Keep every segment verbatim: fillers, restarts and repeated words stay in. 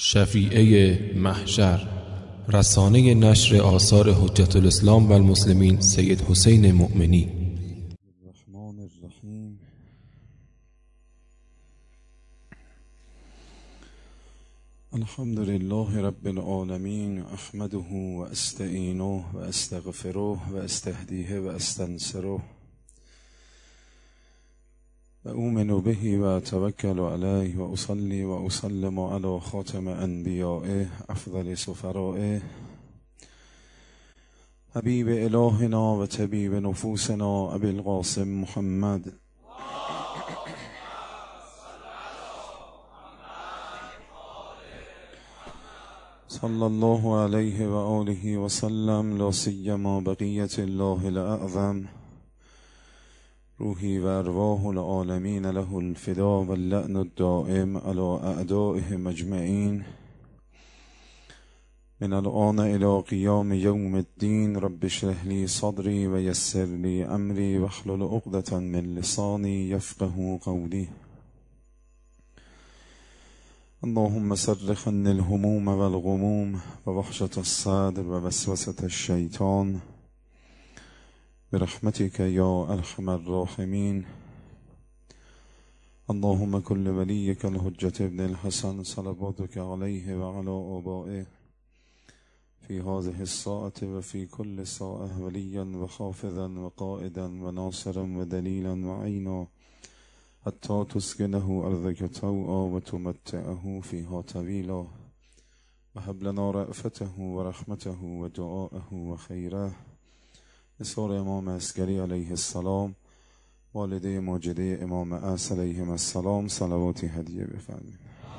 شفیعه محشر، رسانه نشر آثار حجت الاسلام و المسلمین سید حسین مؤمنی. الرحمن الرحیم. الحمد لله رب العالمین، احمده و استعینه و استغفره و استهدیه و استنصره و اؤمن به و توکل علیه و اصلی و اسلم علی خاتم انبیائه افضل سفرائه حبیب الهنا و طبیب نفوسنا ابی القاسم محمد صلی الله علیه و آله و سلم. لا سیما بقیت الله الاعظم روحی و ارواح العالمین له الفدا و اللعن الدائم علی اعدائه مجمعین من الآن الى قیام یوم الدین. رب اشرح لی صدری و یسر لی امری واحلل عقدة من لسانی یفقهوا قولی. اللهم صرف عني الهموم والغموم ووحشة الصدر ووسوسة الشیطان برحمتك یا ارحم الراحمین. اللهم كل وليك الحجة ابن الحسن صلواتك عليه وعلى آبائه في هذه الساعة وفي كل ساعة وليا وحافظا وقائدا وناصرا ودليلا وعينا حتى تسكنه أرضك طوعا وتمتعه فيها طويلا وهب لنا رأفته ورحمته ودعاءه وخيره. بسار امام عسکری علیه السلام، والده ماجده امام عصر علیهم السلام صلواتی هدیه بفرمایید.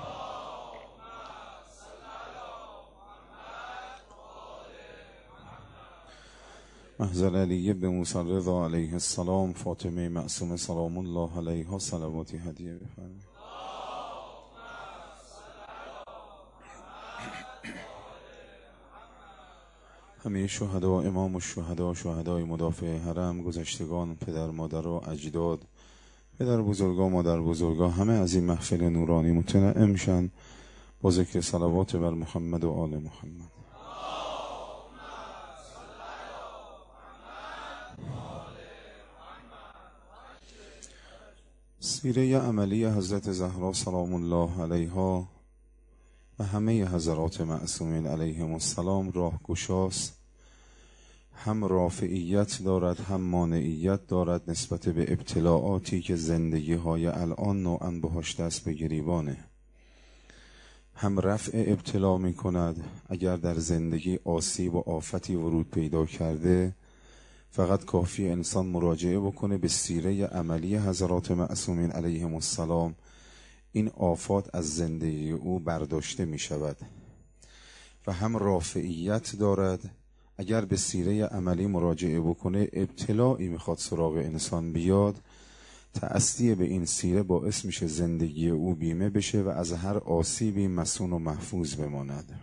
محضر علی بن موسی رضا علیه السلام، فاطمه معصومه سلام الله علیها صلواتی هدیه بفرمایید. همه شهدا، امام الشهدا، شهدای مدافع حرم، گذشتگان، پدر مادر و اجداد، پدر بزرگا، مادر بزرگا، همه از این محفل نورانی متنعم شن با ذکر صلوات بر محمد و آل محمد. سیره عملی حضرت زهرا سلام الله علیها و همه حضرات معصومین علیهم السلام راهگشاست. هم رافعیت دارد هم مانعیت دارد نسبت به ابتلاعاتی که زندگی های الان نوعاً بهاش دست به گریبانه. هم رفع ابتلا می کند. اگر در زندگی آسیب و آفتی ورود پیدا کرده، فقط کافی انسان مراجعه بکنه به سیره عملی حضرات معصومین علیهم السلام، این آفات از زندگی او برداشته می شود. و هم رافعیت دارد. اگر به سیره عملی مراجعه بکنه، ابتلاعی میخواد سراغ انسان بیاد، تأسیه به این سیره باعث میشه زندگی او بیمه بشه و از هر آسیبی مصون و محفوظ بماند.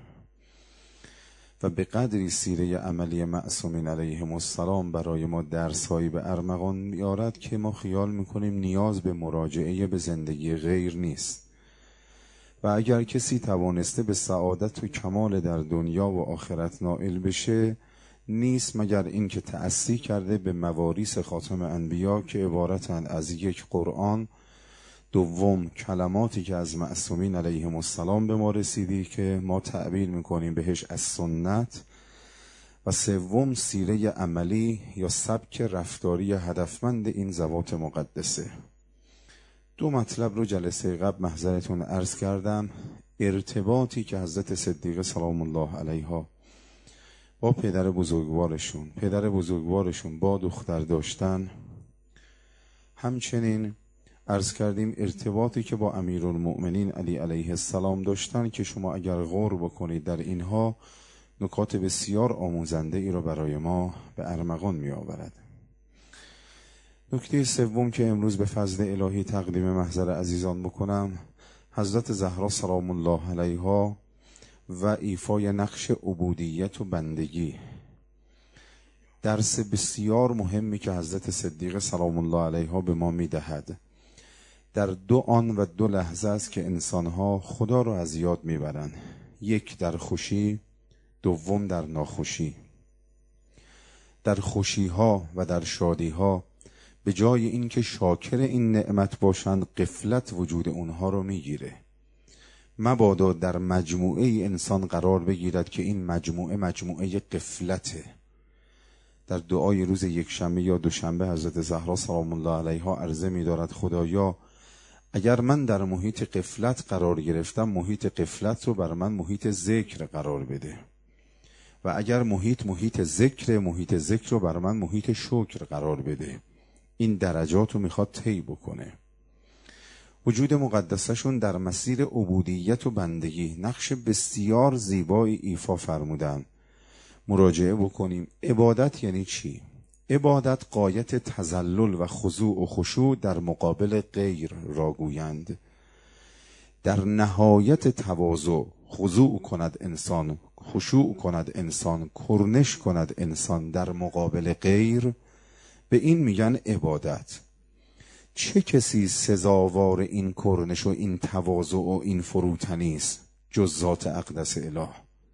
و به قدری سیره عملی معصومین علیهم السلام برای ما درس‌هایی به ارمغان میارد که ما خیال میکنیم نیاز به مراجعه به زندگی غیر نیست. و اگر کسی توانسته به سعادت و کمال در دنیا و آخرت نائل بشه، نیست مگر این که تأسی کرده به مواریث خاتم انبیا که عبارتند از یک قرآن، دوم کلماتی که از معصومین علیهم السلام به ما رسیدی که ما تعبیر میکنیم بهش از سنت، و سوم سیره عملی یا سبک رفتاری هدفمند این ذوات مقدسه. دو مطلب رو جلسه قبل محضرتون عرض کردم. ارتباطی که حضرت صدیقه سلام الله علیها با پدر بزرگوارشون پدر بزرگوارشون با دختر داشتن، همچنین عرض کردیم ارتباطی که با امیرالمؤمنین علی علیه السلام داشتن که شما اگر غور بکنید در اینها نکات بسیار آموزنده ای رو برای ما به ارمغان می آورد. نکته سوم که امروز به فضل الهی تقدیم محضر عزیزان بکنم، حضرت زهرا سلام الله علیها و ایفای نقش عبودیت و بندگی. درس بسیار مهمی که حضرت صدیقه سلام الله علیها به ما می دهد. در دو آن و دو لحظه است که انسانها خدا را از یاد میبرند. یک در خوشی، دوم در ناخوشی. در خوشی ها و در شادی ها به جای اینکه شاکر این نعمت باشند، غفلت وجود اونها رو میگیره. مبادا در مجموعه انسان قرار بگیرد که این مجموعه مجموعه غفلته. در دعای روز یکشنبه یا دوشنبه حضرت زهرا سلام الله علیها عرضه می‌دارد خدایا اگر من در محیط غفلت قرار گرفتم، محیط غفلت رو بر من محیط ذکر قرار بده، و اگر محیط محیط ذکر، محیط ذکر رو بر من محیط شکر قرار بده. این درجات رو میخواد طی بکنه. وجود مقدسشون در مسیر عبودیت و بندگی نقش بسیار زیبایی ایفا فرمودن. مراجعه بکنیم. عبادت یعنی چی؟ عبادت غایت تذلل و خضوع و خشوع در مقابل غیر را گویند. در نهایت تواضع خضوع کند انسان، خشوع کند انسان، کرنش کند انسان در مقابل غیر، به این میگن عبادت. چه کسی سزاوار این کرنش و این تواضع و این فروتنی است جز ذات اقدس اله؟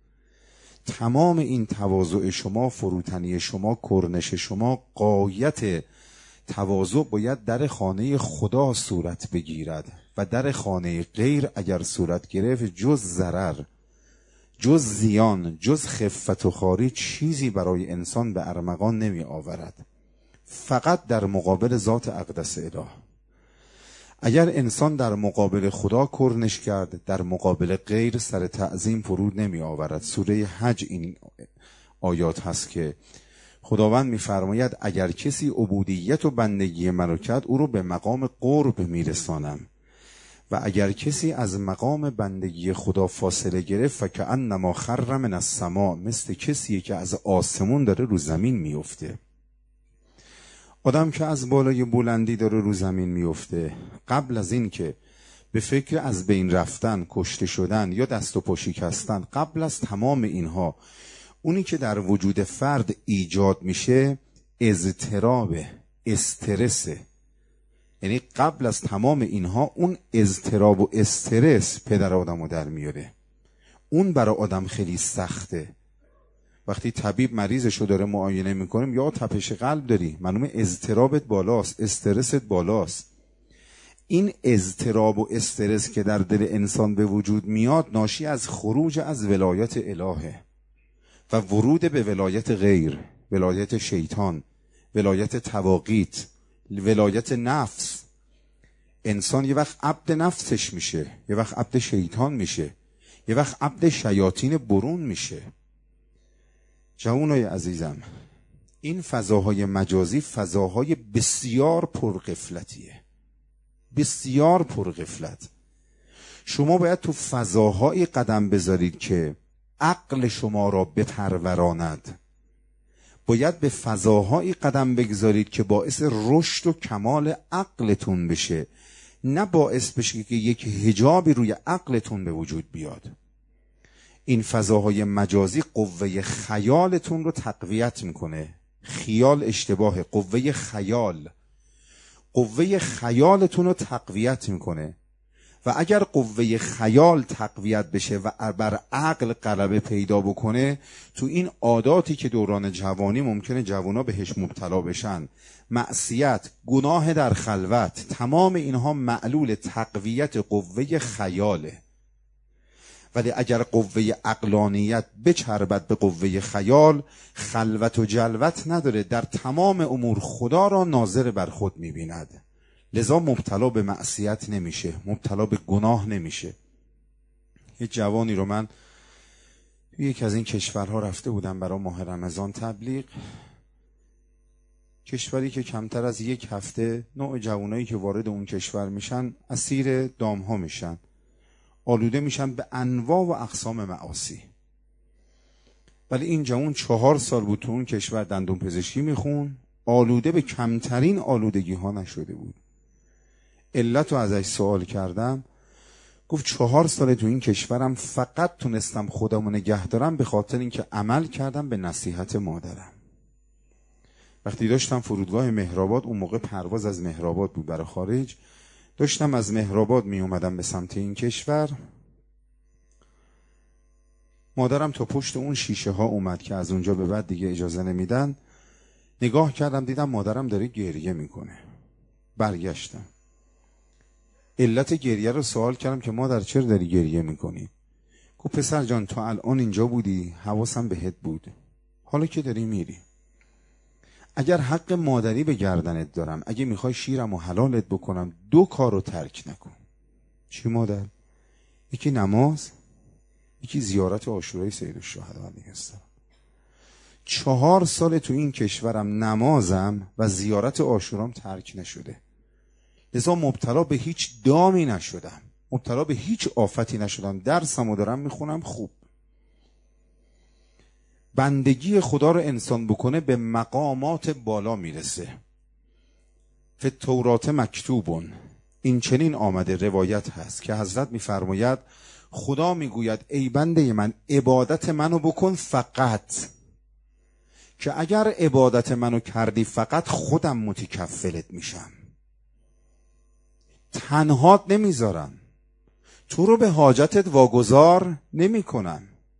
تمام این تواضع شما، فروتنی شما، کرنش شما، غایت تواضع باید در خانه خدا صورت بگیرد و در خانه غیر اگر صورت گرفت جز ضرر، جز زیان، جز خفت و خواری چیزی برای انسان به ارمغان نمی آورد. فقط در مقابل ذات اقدس اله. اگر انسان در مقابل خدا کرنش کرد، در مقابل غیر سر تعظیم فرود نمی آورد. سوره حج این آیات هست که خداوند می‌فرماید اگر کسی عبودیت و بندگی منو کرد، او رو به مقام قرب میرسانم، و اگر کسی از مقام بندگی خدا فاصله گرفت فکأنما خر من السماء، مثل کسی که از آسمون داره رو زمین میفته. آدم که از بالای بلندی داره رو زمین میفته، قبل از این که به فکر از بین رفتن، کشته شدن یا دست و پا شکستن، قبل از تمام اینها، اونی که در وجود فرد ایجاد میشه اضطراب، استرسه. یعنی قبل از تمام اینها اون اضطراب و استرس پدر آدمو در میاره. اون برای آدم خیلی سخته. وقتی طبیب مریضشو داره معاینه میکنیم، یا تپش قلب داری، معلومه اضطرابت بالاست، استرست بالاست. این اضطراب و استرس که در دل انسان به وجود میاد ناشی از خروج از ولایت الهه و ورود به ولایت غیر، ولایت شیطان، ولایت تواقیت، ولایت نفس. انسان یه وقت عبد نفسش میشه، یه وقت عبد شیطان میشه، یه وقت عبد شیاطین برون میشه. جوانای عزیزم، این فضاهای مجازی فضاهای بسیار پرغفلتیه، بسیار پرغفلت. شما باید تو فضاهایی قدم بذارید که عقل شما را بپروراند. باید به فضاهایی قدم بگذارید که باعث رشد و کمال عقلتون بشه، نه باعث بشه که یک حجابی روی عقلتون به وجود بیاد. این فضاهای مجازی قوه خیالتون رو تقویت میکنه. خیال اشتباه، قوه خیال قوه خیالتون رو تقویت میکنه. و اگر قوه خیال تقویت بشه و بر عقل غلبه پیدا بکنه، تو این عاداتی که دوران جوانی ممکنه جوانا بهش مبتلا بشن، معصیت، گناه در خلوت، تمام اینها معلول تقویت قوه خیاله. ولی اگر قوه عقلانیت بچربد به قوه خیال، خلوت و جلوت نداره، در تمام امور خدا را ناظر بر خود میبیند. لذا مبتلا به معصیت نمیشه، مبتلا به گناه نمیشه. یه جوانی رو من یکی از این کشورها رفته بودم برای ماه رمضان تبلیغ. کشوری که کمتر از یک هفته نوع جوانایی که وارد اون کشور میشن اسیر دامها میشن، آلوده میشن به انواع و اقسام معاصی. ولی این جوان چهار سال بود تو اون کشور دندون پزشکی میخون، آلوده به کمترین آلودگی ها نشده بود. علت رو ازش سوال کردم، گفت چهار سال تو این کشورم فقط تونستم خودمو نگه دارم به خاطر اینکه عمل کردم به نصیحت مادرم. وقتی داشتم فرودگاه مهرآباد، اون موقع پرواز از مهرآباد بود برای خارج، داشتم از مهرآباد می اومدم به سمت این کشور، مادرم تا پشت اون شیشه ها اومد که از اونجا به بعد دیگه اجازه نمیدن. نگاه کردم دیدم مادرم داره گریه میکنه. برگشتم، علت گریه رو سوال کردم که مادر چرا داری گریه میکنی؟ گفت پسر جان تو الان اینجا بودی، حواسم بهت بود، حالا که داری میری، اگر حق مادری به گردنت دارم، اگه میخوای شیرم و حلالت بکنم، دو کار رو ترک نکن. چی مادر؟ یکی نماز، یکی زیارت عاشورای سید الشهدا علیه السلام. چهار سال تو این کشورم نمازم و زیارت عاشورام ترک نشده، لذا مبتلا به هیچ دامی نشدم، مبتلا به هیچ آفتی نشدم، درسمو دارم میخونم خوب. بندگی خدا رو انسان بکنه به مقامات بالا میرسه. فی التورات مکتوبون، این چنین آمده، روایت هست که حضرت میفرماید خدا میگوید ای بنده من عبادت منو بکن فقط، که اگر عبادت منو کردی فقط خودم متکفلت میشم، تنهات نمیذارم، تو رو به حاجتت واگذار نمی کنم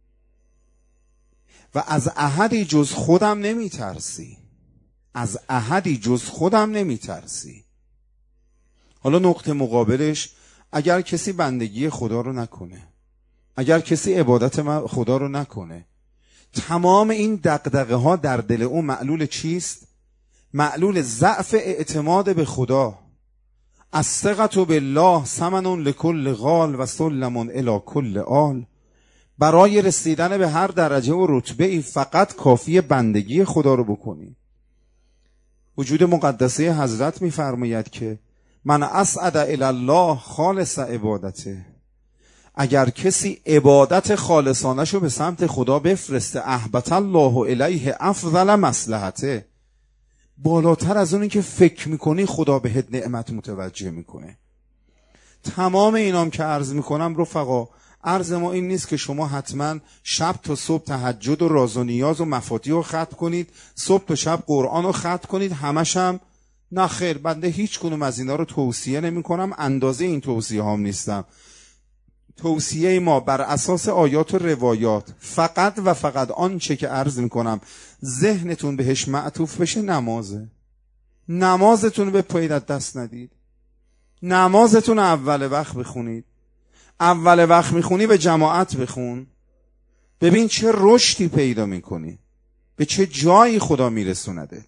و از احدی جز خودم نمی ترسی، از احدی جز خودم نمی ترسی. حالا نقطه مقابلش، اگر کسی بندگی خدا رو نکنه، اگر کسی عبادت خدا رو نکنه، تمام این دغدغه ها در دل او معلول چیست؟ معلول ضعف اعتماد به خدا. الثقة بالله ثمن لکل غال و سلم الی کل آل. برای رسیدن به هر درجه و رتبه ای فقط کافی بندگی خدا رو بکنی. وجود مقدسه حضرت میفرماید که من اسعد الی الله خالص عبادته، اگر کسی عبادت خالصانه شو به سمت خدا بفرسته، احبط الله الیه افضل مصلحته، بالاتر از اونی که فکر میکنی خدا بهت نعمت متوجه میکنه. تمام اینام که عرض میکنم رفقا، عرض ما این نیست که شما حتما شب تا صبح تهجد و راز و نیاز و مفاتیح رو ختم کنید، صبح تا شب قرآن رو ختم کنید، همش هم نه خیر. بنده هیچ کنوم از اینا رو توصیه نمی کنم، اندازه این توصیه هام نیستم. توصیه ما بر اساس آیات و روایات، فقط و فقط آنچه که عرض میکنم ذهنتون بهش معطوف بشه نمازه. نمازتون به پایید دست ندید، نمازتون اول وقت بخونید. اول وقت میخونی به جماعت بخون، ببین چه رشدی پیدا میکنی، به چه جایی خدا میرسوندت.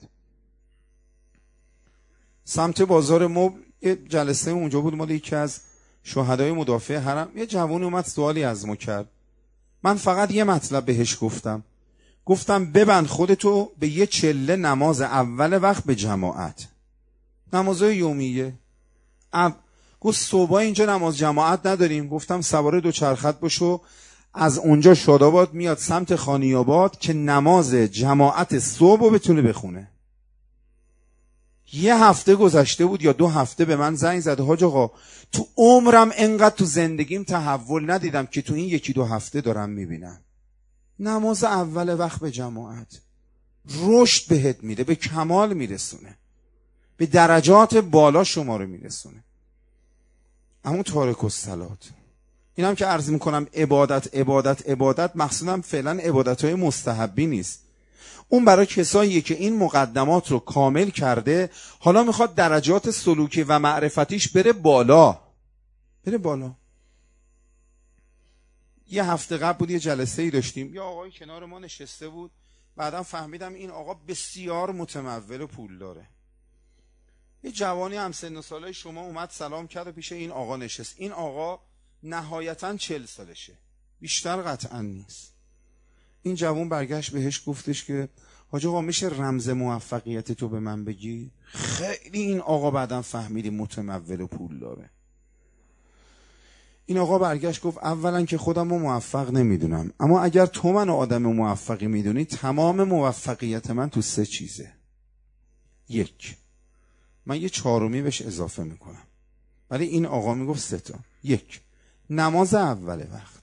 سمت بازار مبل یه جلسه اونجا بود، مال یکی از شهدای مدافع حرم. یه جوانی اومد سوالی از ما کرد، من فقط یه مطلب بهش گفتم، گفتم ببند خودتو به یه چله نماز اول وقت به جماعت، نمازهای یومیه. گفت صبح اینجا نماز جماعت نداریم. گفتم سوار دوچرخت بشو، از اونجا شاداباد میاد سمت خانیاباد که نماز جماعت صبح رو بتونه بخونه. یه هفته گذشته بود یا دو هفته به من زنگ زد، حاج آقا تو عمرم انقدر تو زندگیم تحول ندیدم که تو این یکی دو هفته دارم میبینم. نماز اول وقت به جماعت رشد بهت میده، به کمال میرسونه، به درجات بالا شما رو میرسونه. اما تارک الصلات، اینم که عرض میکنم عبادت عبادت عبادت، مقصودم فعلا عبادتهای مستحبی نیست، اون برای کساییه که این مقدمات رو کامل کرده، حالا میخواد درجات سلوکی و معرفتیش بره بالا، بره بالا. یه هفته قبل بود یه جلسه ای داشتیم، یه آقای کنار ما نشسته بود، بعدم فهمیدم این آقا بسیار متمول و پول داره. یه جوانی هم سن و سالای شما اومد سلام کرد و پیش این آقا نشست. این آقا نهایتاً چل سالشه، بیشتر قطعا نیست. این جوان برگشت بهش گفتش که حاج آقا میشه رمز موفقیت تو به من بگی؟ خیلی این آقا بعدم فهمیدی متمول و پول داره. این آقا برگشت گفت اولا که خودم رو موفق نمیدونم، اما اگر تو من آدم موفقی میدونی، تمام موفقیت من تو سه چیزه. یک، من یه چهارمی بهش اضافه میکنم، ولی این آقا میگفت سه تا. یک، نماز اول وقت.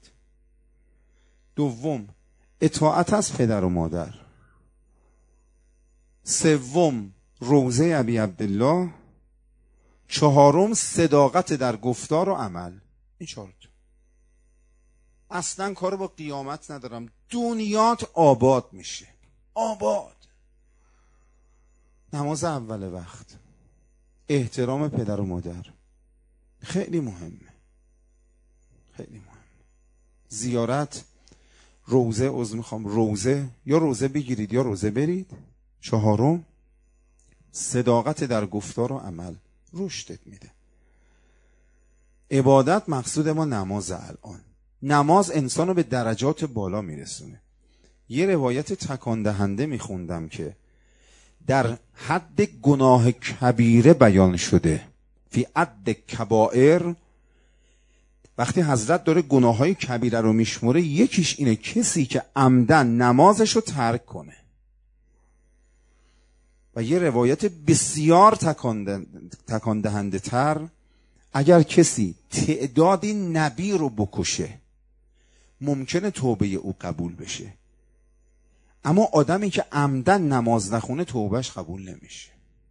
دوم، اطاعت از پدر و مادر. سوم، روضه ابی عبدالله. چهارم صداقت در گفتار و عمل. این چهار تا. اصلا کار با قیامت ندارم. دنیات آباد میشه. آباد. نماز اول وقت، احترام پدر و مادر، خیلی مهمه، خیلی مهمه. زیارت روزه، عذر میخوام، روزه، یا روزه بگیرید یا روزه برید. چهارم صداقت در گفتار و عمل، رشدت میده. عبادت مقصود ما نماز. الان نماز انسان رو به درجات بالا میرسونه. یه روایت تکان دهنده میخوندم که در حد گناه کبیره بیان شده، فی عد کبائر. وقتی حضرت داره گناه های کبیره رو میشموره، یکیش اینه کسی که عمدن نمازش رو ترک کنه. و یه روایت بسیار تکان دهنده تر، اگر کسی تعدادی نبی رو بکشه ممکنه توبه او قبول بشه، اما آدمی که عمدن نماز نخونه توبهش قبول نمیشه.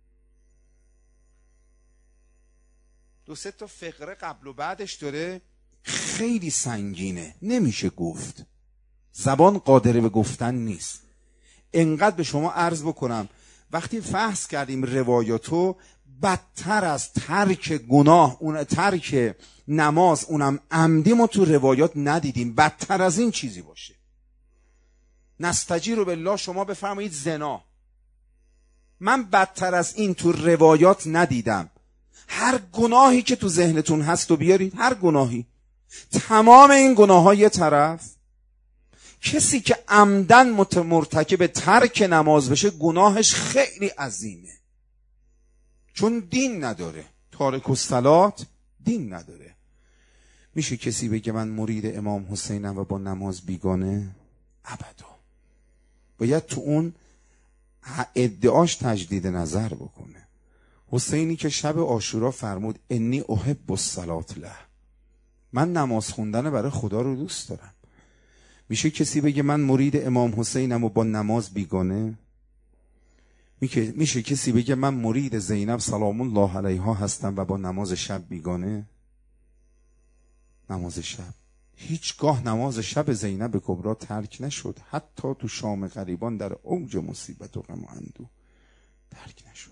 دو سه تا فقره قبل و بعدش داره، خیلی سنگینه، نمیشه گفت، زبان قادره به گفتن نیست. انقدر به شما عرض بکنم وقتی فحص کردیم روایاتو، بدتر از ترک گناه، اون ترک نماز اونم عمدی، ما تو روایات ندیدیم بدتر از این چیزی باشه. نستجیر بالله، شما بفرمایید زنا، من بدتر از این تو روایات ندیدم. هر گناهی که تو ذهنتون هست و بیارید، هر گناهی، تمام این گناه ها یه طرف، کسی که عمدن مرتکب ترک نماز بشه گناهش خیلی عظیمه، چون دین نداره. تارک الصلات دین نداره. میشه کسی بگه من مرید امام حسینم و با نماز بیگانه؟ ابدا. باید تو اون ادعاش تجدید نظر بکنه. حسینی که شب عاشورا فرمود انی احب الصلاة له، من نماز خوندن برای خدا رو دوست دارم. میشه کسی بگه من مرید امام حسینم و با نماز بیگانه؟ میشه کسی بگه من مرید زینب سلام الله علیها هستم و با نماز شب بیگانه؟ نماز شب، هیچگاه نماز شب زینب کبرا ترک نشد، حتی تو شام غریبان در اوج مصیبت و غم و اندوه ترک نشد.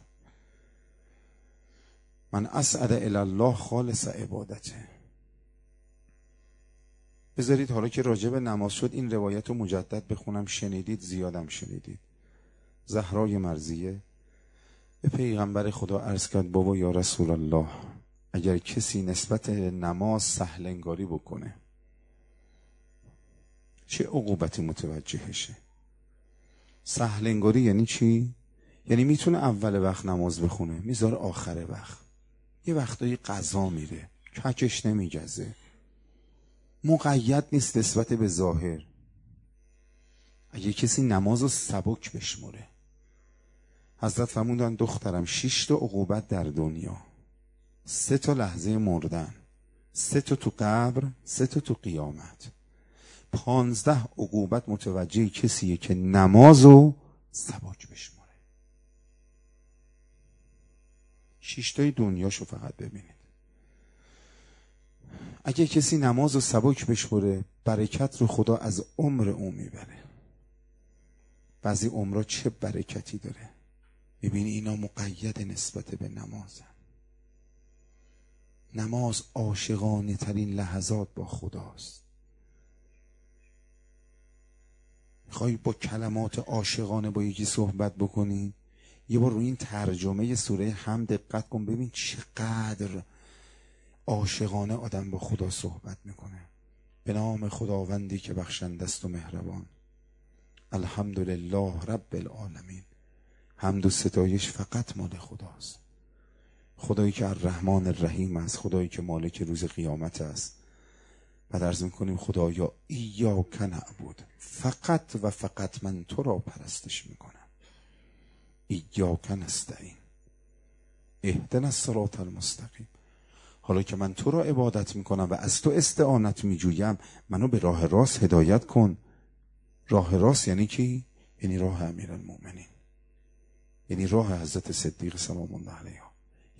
من اسعد الی الله خالص عبادته. بذارید حالا که راجع به نماز شد این روایت رو مجدد بخونم، شنیدید، زیادم شنیدید. زهرای مرضیه به پیغمبر خدا عرض کرد بابا یا رسول الله، اگر کسی نسبت نماز سهل انگاری بکنه چه عقوبتی متوجهشه؟ سهل انگاری یعنی چی؟ یعنی میتونه اول وقت نماز بخونه، میذاره آخر وقت، یه وقتایی قضا میره، ککش نمیگزه، مقید نیست نسبت به ظاهر. اگه کسی نماز رو سبک بشموره، حضرت فرمودن دخترم شش تا عقوبت در دنیا، سه تا لحظه مردن، سه تا تو قبر، سه تا تو قیامت، پانزده عقوبت متوجه کسیه که نماز رو سبک بشموره. شش تای دنیاشو فقط ببینید. اگه کسی نماز رو سبک بشموره، برکت رو خدا از عمر اون میبره. بعضی عمرها چه برکتی داره. ببینی اینا مقید نسبت به نمازن. نماز عاشقانه ترین لحظات با خداست. میخوای با کلمات عاشقانه با یکی صحبت بکنی؟ یه بار روی این ترجمه سوره حمد دقت کن، ببین چقدر عاشقانه آدم با خدا صحبت میکنه. به نام خداوندی که بخشنده است و مهربان. الحمدلله رب العالمین. حمد و ستایش فقط مال خداست. خدایی که الرحمن الرحیم است، خدایی که مالک روز قیامت است. و عرض میکنیم خدایا ایاک نعبد، فقط و فقط من تو را پرستش میکنم. ایاک نستعین اهدنا الصراط المستقیم. حالا که من تو را عبادت میکنم و از تو استعانت میجویم، منو به راه راست هدایت کن. راه راست یعنی کی؟ یعنی راه امیرالمومنین، یعنی راه حضرت صدیق سلام الله علیه،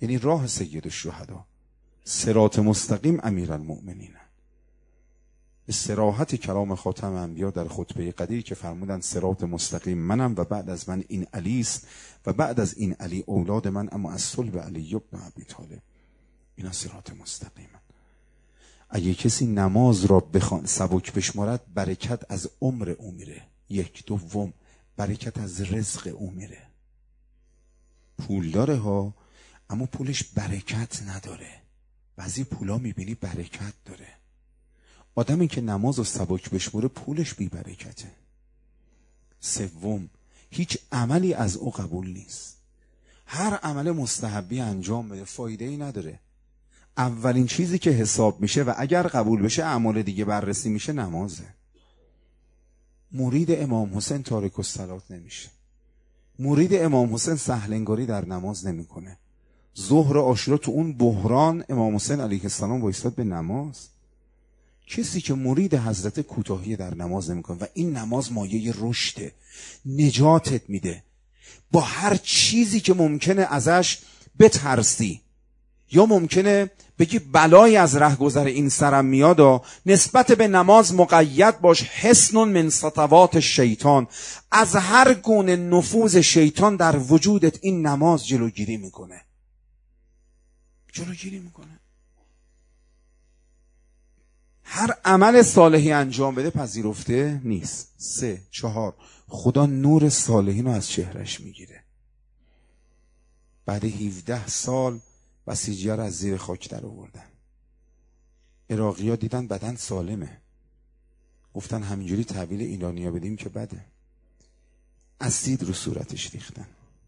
یعنی راه سید الشهدا. صراط مستقیم امیرالمؤمنین. به صراحت کلام خاتم انبیا در خطبه قدیر که فرمودن صراط مستقیم منم و بعد از من این علی است و بعد از این علی اولاد من، اما از صلب علی بن ابی طالب. اینا صراط مستقیم. اگه کسی نماز را بخوان سبک بشمارد، برکت از عمر او میره. یک. دوم، برکت از رزق او میره. پول داره ها، اما پولش برکت نداره. بعضی پولا میبینی برکت داره. آدمی که نماز و سبک بشموره پولش بی برکته. سوم، هیچ عملی از او قبول نیست. هر عمل مستحبی انجام بده فایده ای نداره. اولین چیزی که حساب میشه و اگر قبول بشه اعمال دیگه بررسی میشه نمازه. مرید امام حسین تارک الصلات نمیشه. مرید امام حسین سهلنگاری در نماز نمیکنه. ظهر عاشورا تو اون بحران امام حسین علیه السلام وایستاد به نماز. کسی که مرید حضرت کوتاهی در نماز نمیکنه و این نماز مایه رشده، نجاتت میده. با هر چیزی که ممکنه ازش بترسی یا ممکنه بگی بلایی از رهگذر این سرم میادا، نسبت به نماز مقید باش. حصن من سطوات شیطان، از هر گونه نفوذ شیطان در وجودت این نماز جلوگیری میکنه. جلوگیری میکنه. هر عمل صالحی انجام بده پذیرفته نیست. سه. چهار، خدا نور صالحین رو از چهرش میگیره. بعد هفده سال بسیجی‌ها رو از زیر خاک در آوردن. عراقی‌ها دیدن بدن سالمه، گفتن همینجوری تحویل ایرانی‌ها بدیم که بده. اسید رو صورتش ریختن،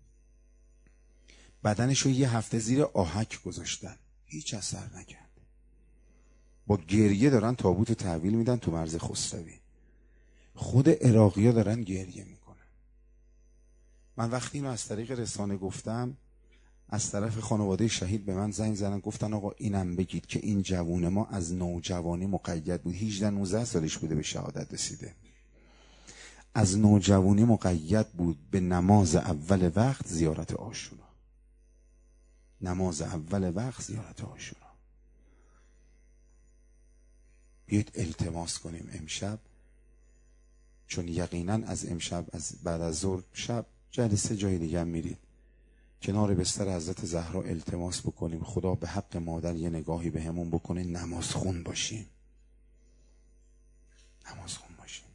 بدنش رو یه هفته زیر آهک گذاشتن، هیچ اثر نکرد. با گریه دارن تابوت رو تحویل میدن تو مرز خسروی. خود عراقی‌ها دارن گریه میکنن. من وقتی اینو از طریق رسانه گفتم، از طرف خانواده شهید به من زنگ زدن، گفتن آقا اینم بگید که این جوون ما از نوجوانی مقید بود، هجده نوزده سالش بوده به شهادت رسیده، از نوجوانی مقید بود به نماز اول وقت زیارت عاشورا. نماز اول وقت زیارت عاشورا. بیایید التماس کنیم امشب، چون یقینا از امشب از بعد از ظهر شب جلسه جای دیگه هم میرید، کنار بستر حضرت زهرا التماس بکنیم خدا به حق مادر یه نگاهی به همون بکنه، نماز خون باشیم. نماز خون باشیم.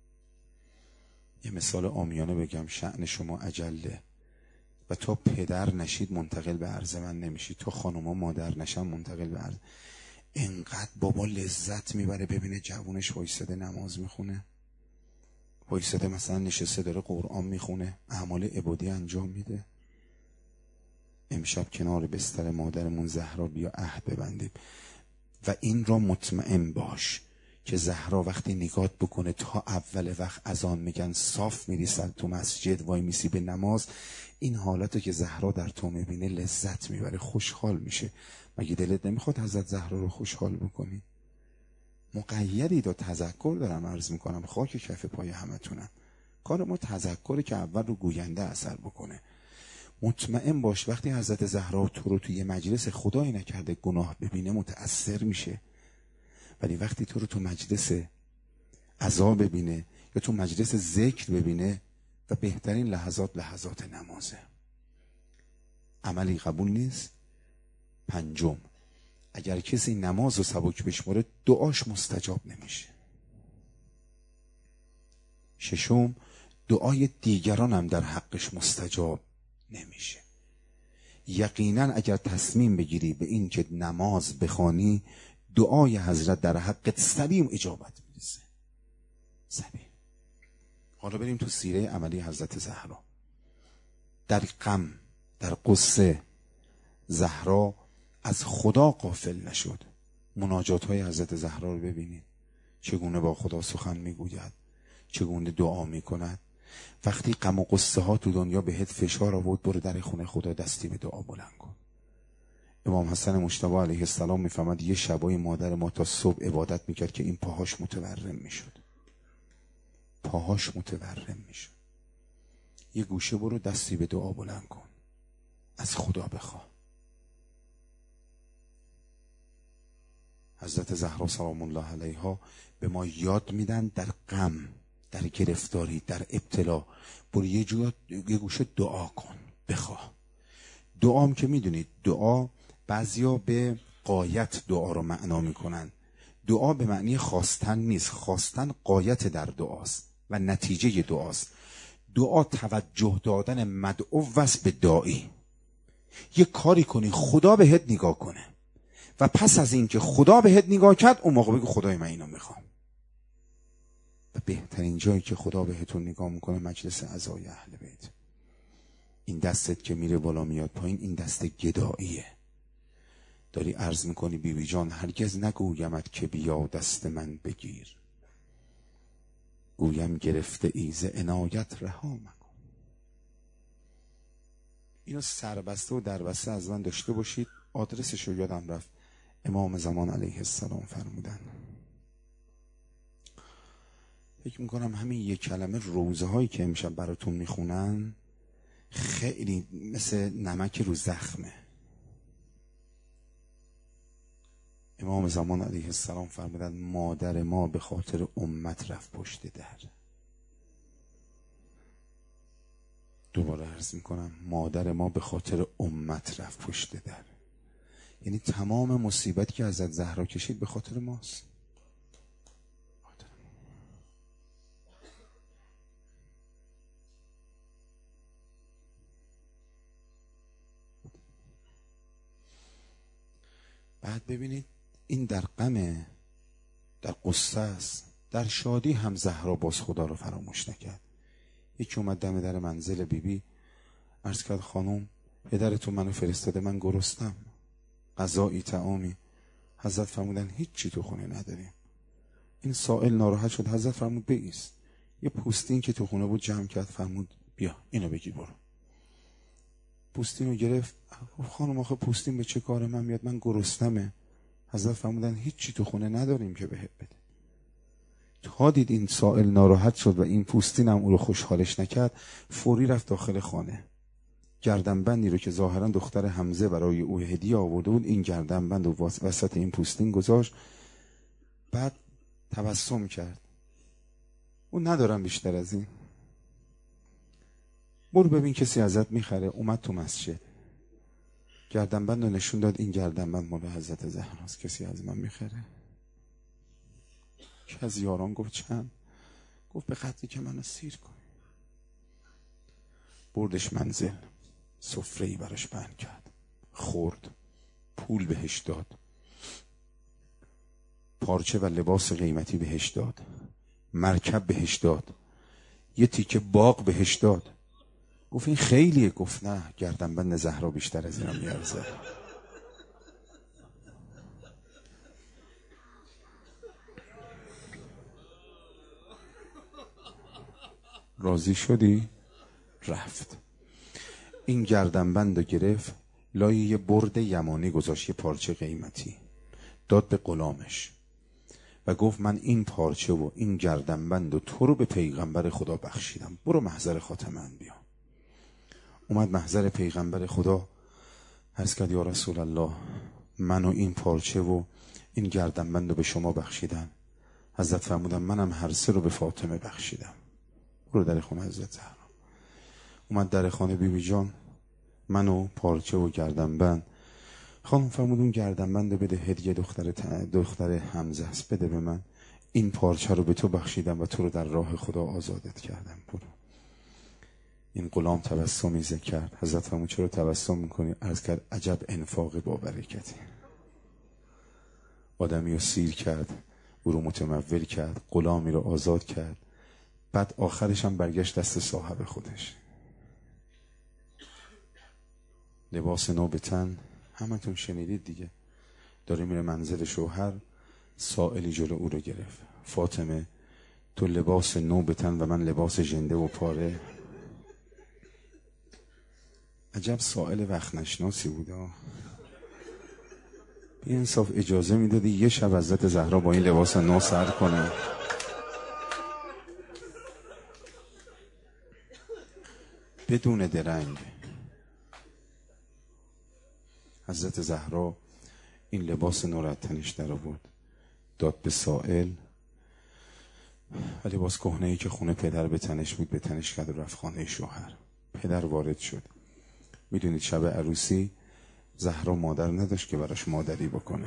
یه مثال عامیانه بگم، شأن شما اجله و تا پدر نشید منتقل به عرض من نمیشید، تا خانوما مادر نشن منتقل به عرض. انقدر بابا لذت میبره ببینه جوونش وایساده نماز میخونه، وایساده مثلا نشسته داره قرآن میخونه، اعمال عبادی انجام میده. امشب کنار بستر مادرمون زهرا بیا عهد ببندیم و این را مطمئن باش که زهرا وقتی نگات بکنه تا اول وقت اذان میگن صاف میری سر تو مسجد وای میسی به نماز، این حالتو که زهرا در تو میبینه لذت میبره، خوشحال میشه. مگه دلت نمیخواد حضرت زهرا رو خوشحال بکنی؟ مقیدی دا تذکر دارم عرض میکنم، خاک کف پای همتونم. کار ما تذکره که اول رو گوینده اثر بکنه. مطمئن باش وقتی حضرت زهرا تو رو توی مجلس خدایی نکرده گناه ببینه متأثر میشه، ولی وقتی تو رو تو مجلس عزا ببینه یا تو مجلس ذکر ببینه، و بهترین لحظات لحظات نمازه. عملی قبول نیست. پنجم، اگر کسی نماز و سبک بشماره دعاش مستجاب نمیشه. ششم، دعای دیگران هم در حقش مستجاب نمیشه. یقینا اگر تصمیم بگیری به این که نماز بخوانی، دعای حضرت در حقت سریع اجابت میرسه. سریع. حالا بریم تو سیره عملی حضرت زهرا. در غم، در قصه، زهرا از خدا غافل نشد. مناجات های حضرت زهرا رو ببینید، چگونه با خدا سخن میگوید، چگونه دعا میکند. وقتی غم و قصه ها تو دنیا بهت فشار آورد، برو در خونه خدا دستی به دعا بلند کن. امام حسن مجتبی علیه السلام میفهمد یه شبای مادر ما تا صبح عبادت میکرد که این پاهاش متورم میشد. پاهاش متورم میشد. یه گوشه برو دستی به دعا بلند کن، از خدا بخوا. حضرت زهرا سلام الله علیها به ما یاد میدن در غم، در گرفتاری، در ابتلا برو یه جا یه گوشه دعا کن، بخواه. دعام که میدونید دعا بعضیا به غایت دعا رو معنا میکنن. دعا به معنی خواستن نیست، خواستن غایت در دعاست و نتیجه دعاست. دعا توجه دادن مدعو وست به داعی. یه کاری کنی خدا بهت نگاه کنه و پس از این که خدا بهت نگاه کرد اون موقع بگو خدای من اینو میخوام. و بهترین جایی که خدا بهتون نگاه میکنه مجلس عزای اهل بیت. این دستت که میره بالا میاد پایین، این دست گداییه. داری عرض میکنی بیبی بی جان هرگز نگویمت که بیا دست من بگیر، گویم گرفته ایز عنایت رها مکن. اینو سربسته و دربسته از من داشته باشید. آدرسش رو یادم رفت. امام زمان علیه السلام فرمودن. فکر میکنم همین یک کلمه روزه هایی که امشب براتون میخونن خیلی مثل نمک رو زخمه. امام زمان علیه السلام فرمودن مادر ما به خاطر امت رفت پشت در. دوباره عرض میکنم مادر ما به خاطر امت رفت پشت در. یعنی تمام مصیبتی که حضرت زهرا کشید به خاطر ماست. بعد ببینید این در غمه، در قصه است، در شادی هم زهرا باز خدا رو فراموش نکرد. یکی اومد دم در منزل بیبی بی عرض کرد خانم پدرتون منو فرستاده، من گرستم، غذایی طعامی. حضرت فرمودن هیچی تو خونه نداریم. این سائل ناراحت شد. حضرت فرمود بایست. یه پوستین که تو خونه بود جمع کرد، فرمود بیا اینو بگیر برو. پوستین رو گرفت. خانم آخه پوستین به چه کار من میاد، من گرسنمه. حضرت فرمودن هیچی تو خونه نداریم که بهت بده. تا دید این سائل ناراحت شد و این پوستین هم او رو خوشحالش نکرد، فوری رفت داخل خانه. گردنبندی رو که ظاهرا دختر حمزه برای او هدیه آورده بود، این گردنبند رو وسط این پوستین گذاشت. بعد تبسم کرد. اون ندارم بیشتر از این. برو ببین کسی ازت میخره. اومد تو مسجد گردنبند رو نشون داد. این گردنبند مال حضرت زهراست، کسی از من میخره؟ که از یاران گفت چند؟ گفت به قدری که منو سیر کن. بردش منزل، سفره‌ای براش پهن کرد، خورد، پول بهش داد، پارچه و لباس قیمتی بهش داد، مرکب بهش داد، یه تیکه باغ بهش داد. گفت این خیلیه. گفت نه، گردنبند زهرا بیشتر از اینا میارزه. راضی شدی؟ رفت. این گردنبند رو گرفت، لای یه برد یمانی گذاشت، یه پارچه قیمتی داد به غلامش و گفت من این پارچه و این گردنبند و تو رو به پیغمبر خدا بخشیدم، برو محضر خاتم انبیا. اومد محضر پیغمبر خدا، عرض کرد یا رسول الله من و این پارچه و این گردنبند رو به شما بخشیدم. حضرت فرمودن منم هر سه رو به فاطمه بخشیدم. برو در خونه حضرت زهرا. اومد در خانه بیبی بی جان، من و پارچه و گردنبند. خانم فرمود اون گردنبند رو بده، هدیه دختر دختر حمزه است، بده به من. این پارچه رو به تو بخشیدم و تو رو در راه خدا آزادت کردم، برو. این غلام تبسمی کرد. حضرت فرمود چرا تبسم میکنی؟ عرض کرد عجب انفاق با برکتی. آدمی رو سیر کرد، او رو متمول کرد، غلامی رو آزاد کرد، بعد آخرش هم برگشت دست صاحب خودش. لباس نو به تن، همتون شنیدید دیگه. داره میره منزل شوهر، سائلی جلو او رو گرفت. فاطمه تو لباس نو به تن و من لباس ژنده و پاره. عجب سائل وقت نشناسی بوده. بی انصاف اجازه میدادی یه شب حضرت زهرا با این لباس نو سر کنه؟ بدون درنگ. حضرت زهرا این لباس نو را تنش در آورد، داد به سائل، ولی باز کهنه‌ای که خونه پدر به تنش بود به تنش کرد و رفت خانه شوهر. پدر وارد شد. میدونید شب عروسی زهرا مادر نداشت که براش مادری بکنه.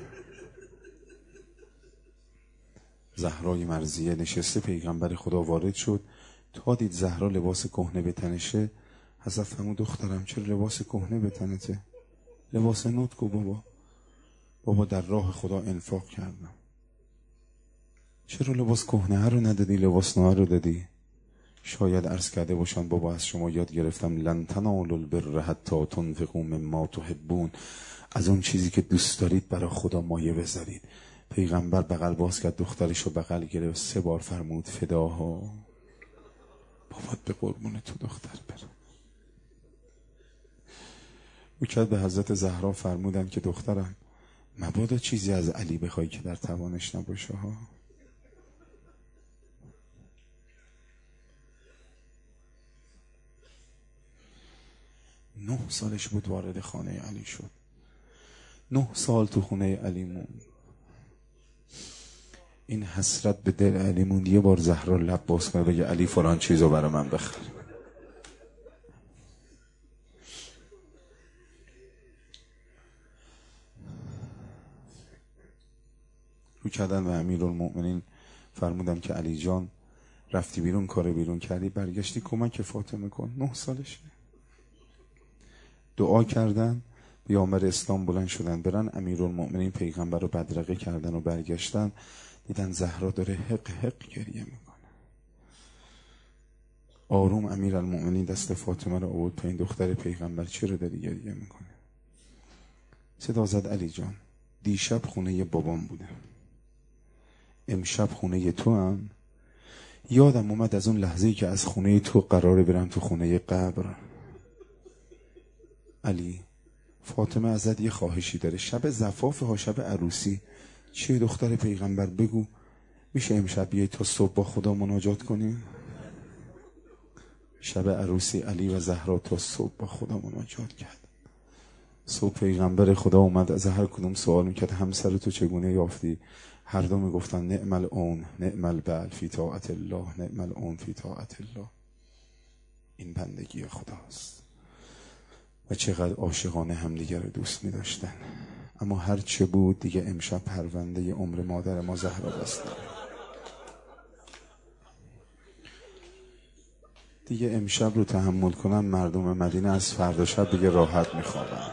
زهرای مرضیه نشسته، پیغمبر خدا وارد شد، تا دید زهرا لباس کهنه به تنشه، حضرت فرمود دخترم چرا لباس کهنه به تنته؟ لباس نوت کو بابا. بابا در راه خدا انفاق کردم. چرا لباس کهنه رو ندادی لباس نو رو دادی؟ شاید عرض کرده باشن بابا از شما یاد گرفتم لن تنالوا البر حتی تنفقوا مما تحبون، از اون چیزی که دوست دارید برای خدا مایه بذارید. پیغمبر بغل باز کرد، دخترشو بغل گرفت، سه بار فرمود فداها، بابات به قربون تو دختر بره. او کرد به حضرت زهرا فرمودن که دخترم مبادا چیزی از علی بخوای که در توانش نباشه ها. نه سالش بود وارد خانه علی شد. نه سال تو خونه علی موند. این حسرت به دل علی موند. یه بار زهرا لب باز کنه بگه علی فلان چیزو برای من بخر. رو کردن و امیرالمؤمنین فرمودم که علی جان رفتی بیرون، کار بیرون کردی، برگشتی کمک فاطمه کن. نه سالشه. دعا کردن، پیامبر اسلام بلند شدن برن، امیرالمؤمنین پیغمبر رو بدرقه کردن و برگشتن، دیدن زهرا داره حق حق گریه میکنه. آروم امیرالمؤمنین دست فاطمه رو آورد پایین، دختر پیغمبر چرا داری گریه میکنه؟ صدا زد علی جان دیشب خونه بابام بودم، امشب خونه تو هم. یادم اومد از اون لحظه‌ای که از خونه تو قراره برم تو خونه قبر. علی فاطمه ازت یه خواهشی داره، شب زفاف ها، شب عروسی. چیه دختر پیغمبر بگو، میشه امشب بیای تا صبح با خدا مناجات کنیم؟ شب عروسی علی و زهرا تا صبح با خدا مناجات کرد. صبح پیغمبر خدا اومد از هر کدوم سوال میکرد همسر تو چگونه یافتی؟ هر دو میگفتن نعم العون نعم البعل فی طاعت الله، نعم العون فی طاعت الله. این بندگی خداست. و چقدر عاشقانه همدیگر رو دوست می داشتن. اما هر چه بود دیگه امشب پرونده عمر مادر ما زهرا بسته. دیگه امشب رو تحمل کنن مردم مدینه از فردا شب دیگه راحت می خوابن.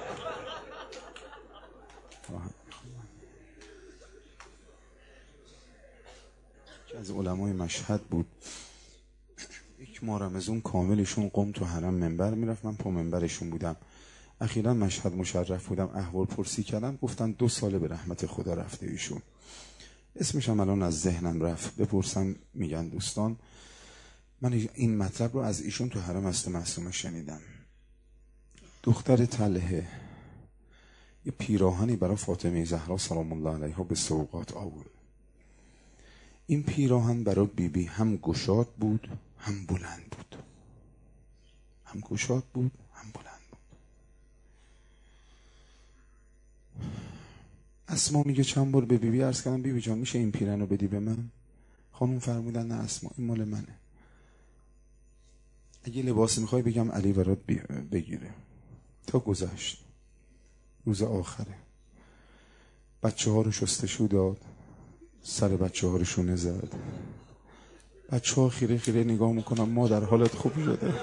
که از علمای مشهد بود، یک ماه رمضان کاملشون قم تو حرم منبر میرفت، من پا منبرشون بودم. اخیراً مشهد مشرف بودم، احوال پرسی کردم، گفتن دو ساله به رحمت خدا رفته ایشون. اسمش هم الان از ذهنم رفت، بپرسم میگن دوستان. من این مطلب رو از ایشون تو حرم است معصومه شنیدم. دختر طلحه یه پیراهنی برای فاطمه زهرا سلام الله علیها به سوغات آورد. این پیراهن برای بیبی بی هم گشاد بود هم بلند بود، هم گشاد بود هم بلند بود. اسما میگه چند بار به بیبی بی عرض کردم بیبی بی جان میشه این پیرن رو بدی به من؟ خانم فرمودن نه اسما این مال منه، اگه لباس میخوای بگم علی برات بگیره. تا گذشت روز آخره، بچه ها رو شستشو داد، سر بچه ها رو شونه زد. بچه ها خیره خیره نگاه میکنم، ما در حالت خوب شده.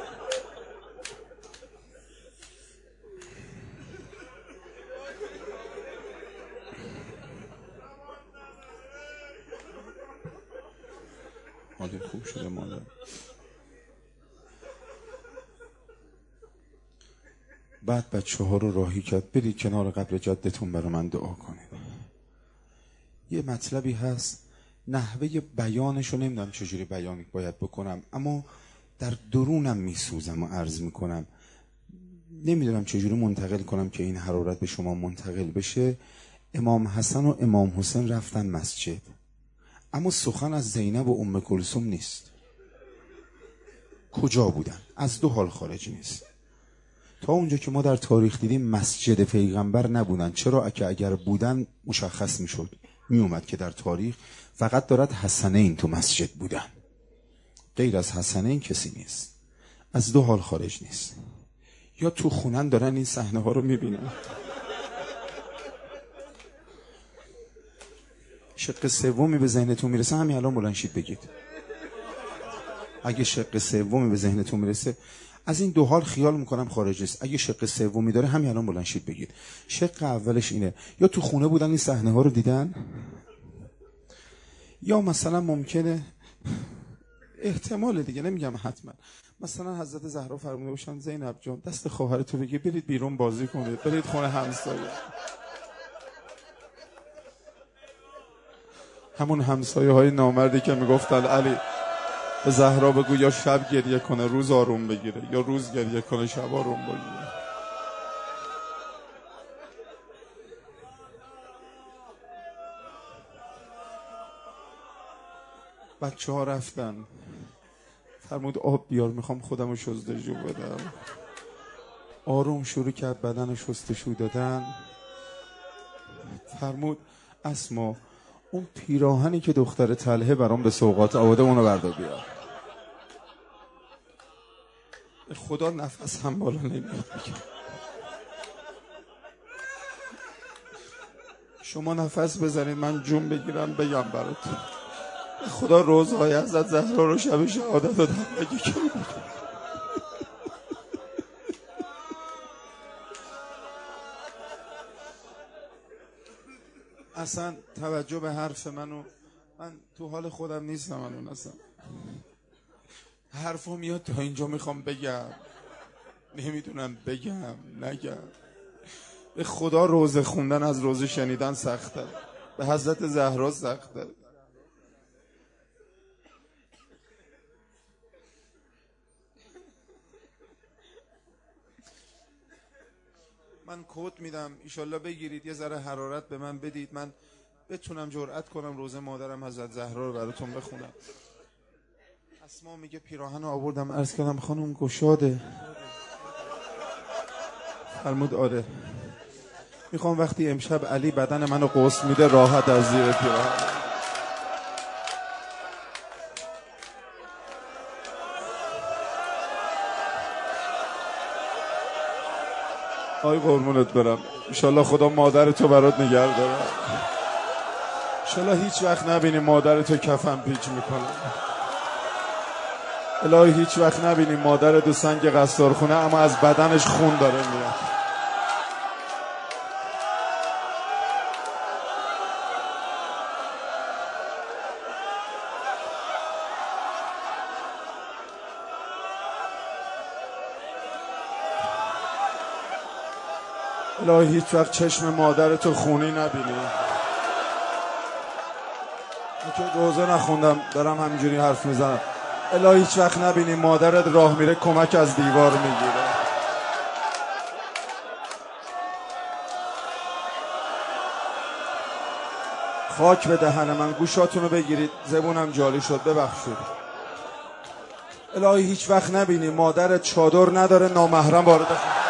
حالت خوب شده مادر. بعد بچه ها رو راهی کرد، برید کنار قبر جدتون برای من دعا کنید. یه مطلبی هست نحوه بیانشو نمیدونم چجوری بیان باید بکنم، اما در درونم میسوزم و عرض میکنم، نمیدونم چجوری منتقل کنم که این حرارت به شما منتقل بشه. امام حسن و امام حسین رفتن مسجد، اما سخن از زینب و ام کلثوم نیست. کجا بودن؟ از دو حال خارج نیست. تا اونجا که ما در تاریخ دیدیم مسجد پیغمبر نبودن. چرا؟ که اگر بودن مشخص میشد می اومد که در تاریخ فقط دارد حسنین تو مسجد بودن، غیر از حسنین کسی نیست. از دو حال خارج نیست، یا تو خونن دارن این صحنه ها رو میبینن. شق سومی به ذهنتون میرسه همین الان بلند شید بگید. اگه شق سومی به ذهنتون میرسه، از این دو حال خیال میکنم خارج نیست. اگه شق سومی داره همین الان بلند شید بگید. شق اولش اینه، یا تو خونه بودن این صحنه ها رو دیدن، یا مثلا ممکنه، احتمال دیگه نمیگم حتما، مثلا حضرت زهرا فرموده باشن زینب جان دست خواهرتو بگی برید بیرون بازی کنید، برید خونه همسایه. همون همسایه های نامردی که میگفتن علی به زهرا بگو یا شب گریه کنه روز آروم بگیره، یا روز گریه کنه شب آروم بگیره. بچه ها رفتن، فرمود آب بیار میخوام خودم رو شستشو بدم. آروم شروع کرد بدن شستشو دادن. فرمود اسما اون پیراهنی که دختر طلحه برام به سوغات آورده اونو بردار بیار. خدا نفس هم بالا نمیاد. شما نفس بزنید من جون بگیرم بگم براتون. خدا روزهای حضرت زهرا رو شب شهادت دادم بگی که اصلا توجه به حرف منو، من تو حال خودم نیستم الان، اصلا حرفو میاد تا اینجا میخوام بگم نمیدونم بگم نگم. به خدا روزه خوندن از روزه شنیدن سخته، به حضرت زهرا سخته. من کد میدم ایشالله بگیرید، یه ذره حرارت به من بدید، من بتونم جرأت کنم روزه مادرم حضرت زهرا رو براتون بخونم. اسما میگه پیراهن رو آوردم عرض کردم خانم گشاده. فرمود آره. میخوام وقتی امشب علی بدن منو قوس میده راحت از زیر پیراهن. آی قربونت برم، انشالله خدا مادرتو برات نگه داره، انشالله هیچ وقت نبینی مادرتو کفن پیچ میکنه، الهی هیچ وقت نبینی مادرتو سنگ قصارخونه اما از بدنش خون داره میاد. الهی هیچ وقت چشم مادرتو خونی نبینی. که روزه نخوندم دارم همینجوری حرف میزنم. الهی هیچ وقت نبینی مادرت راه میره کمک از دیوار میگیره. خاک به دهن من، گوشاتونو بگیرید زبونم جالی شد ببخشید. الهی هیچ وقت نبینی مادرت چادر نداره نامحرم وارد خونه.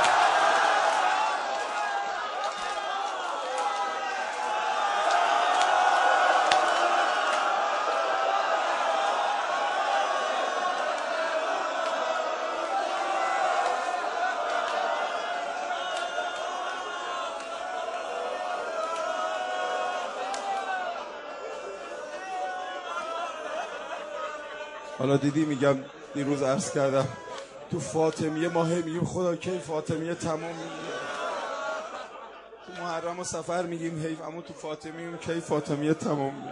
حالا دیدی میگم دیروز عرض کردم تو فاطمیه ما هم میگیم خدا کی فاطمیه تمام میگیم، تو محرم و سفر میگیم حیف، اما تو فاطمیه میگیم کی فاطمیه تمام میگیم.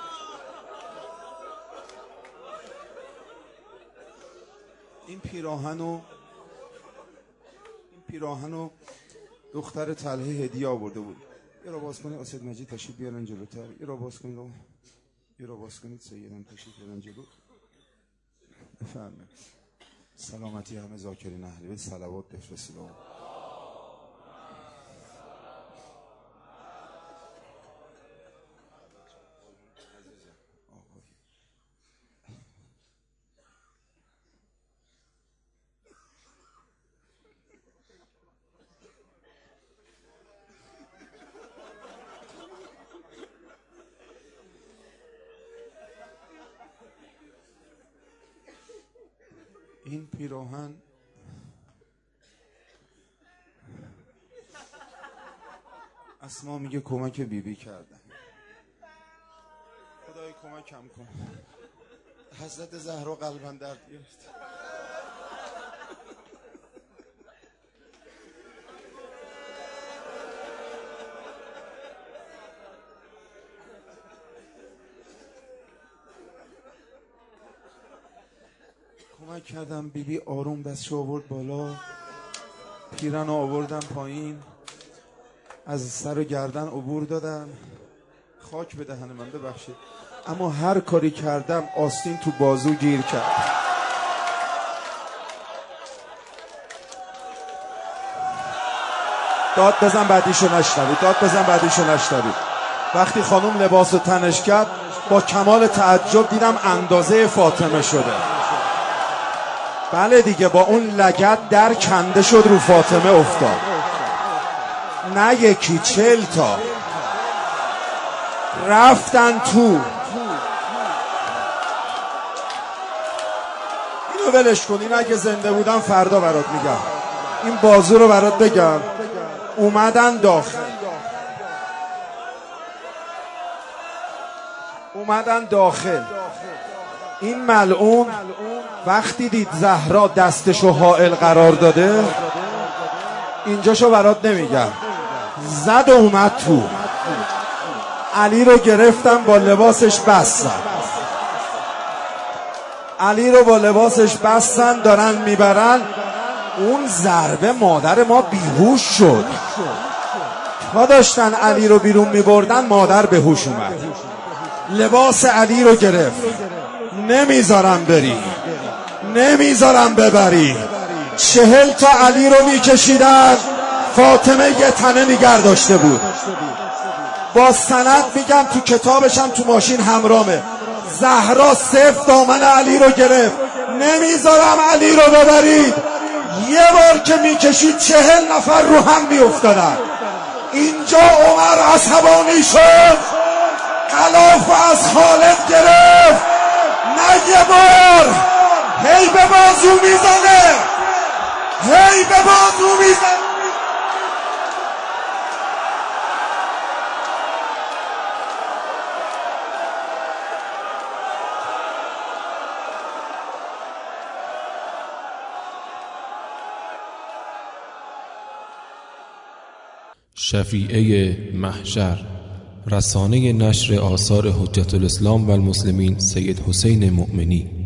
این پیراهنو این پیراهنو دختر طلحه هدیه آورده بود. یه را باز کنید اسد مجید تشریف بیارن جلوتر، یه را باز کنید یه را باز کنید سیدم تشریف بیارن جلو. بفرمایید. سلامتی همه ذاکرین اهل بیت صلوات بفرستید. این پیراهن اسما میگه کمک بیبی بی کردن. خدای کمکم کن. حضرت زهرا قلبم درد گرفت. کمک کردم بیبی بی آروم دستشو آورد بالا، پیرن آوردم پایین، از سر و گردن عبور دادم. خاک به دهن من، ببخشید، اما هر کاری کردم آستین تو بازو گیر کرد. داد بزن بعدیشو نشنوید، داد بزن بعدیشو نشنوید. وقتی خانم لباسو تنش کرد با کمال تعجب دیدم اندازه فاطمه شده. بله دیگه، با اون لگد در کنده شد رو فاطمه افتاد. نه یکی، چل تا رفتن تو. اینو ولش کن، این اگه زنده بودم فردا برات میگم. این بازو رو برات بگم. اومدن داخل اومدن داخل این ملعون وقتی دید زهرا دستشو حائل قرار داده، اینجاشو برات نمیگم، زد و اومد تو. علی رو گرفتم با لباسش بستن، علی رو با لباسش بستن، دارن میبرن. اون ضربه مادر ما بیهوش شد. تا داشتن علی رو بیرون میبردن مادر به هوش اومد. لباس علی رو گرفت. نمیذارم بری، نمیذارم ببری. چهل تا علی رو میکشیدن. فاطمه یه تنه نگر داشته بود. با سند میگم، تو کتابشم تو ماشین همرامه. زهرا صفر دامن علی رو گرفت. نمیذارم علی رو ببرید. یه بار که میکشید چهل نفر رو هم میافتادن. اینجا عمر عصبانی شد، غلاف از خالد گرفت. نه یه بار، هی به بازو میزنه، هی به بازو میزنه. شفیعه محشر، رسانه نشر آثار حجت الاسلام و المسلمین سید حسین مؤمنی.